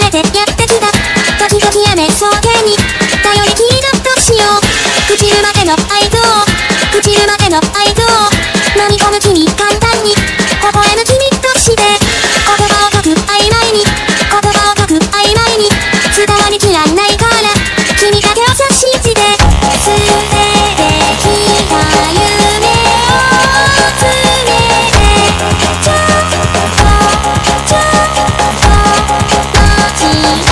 てやってきた時々雨そうけに頼りきりだとしよう朽ちるまでの愛情朽ちるまでの愛情飲み込む君簡単に微笑む君として言葉を書く曖昧に言葉を書く曖昧に伝わりきらないから君だけを信じて捨ててきた夢を詰めてちょっとちょっと間違え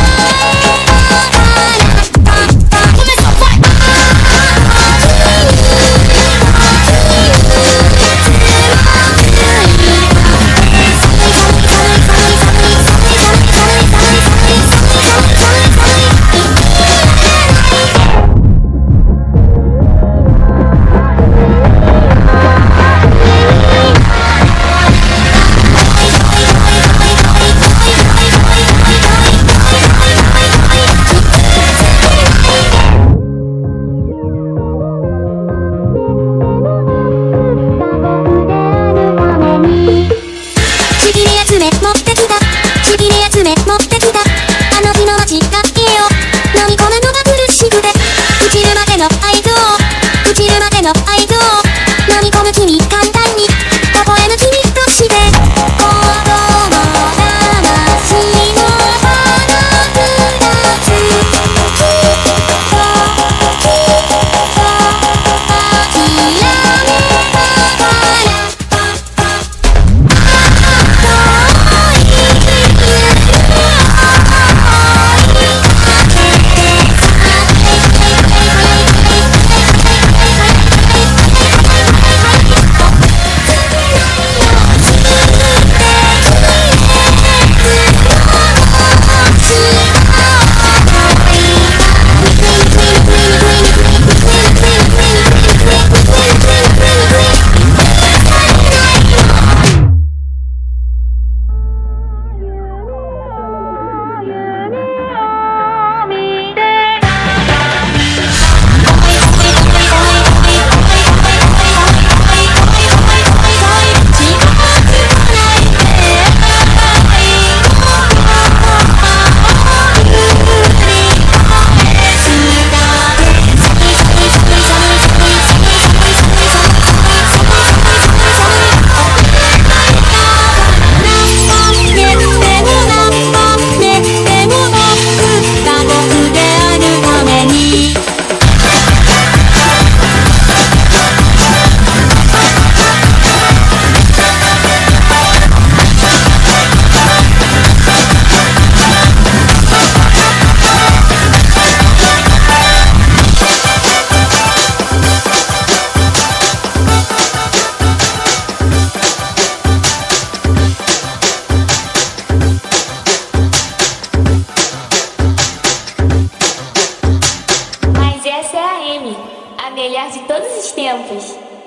A melhor de todos os tempos.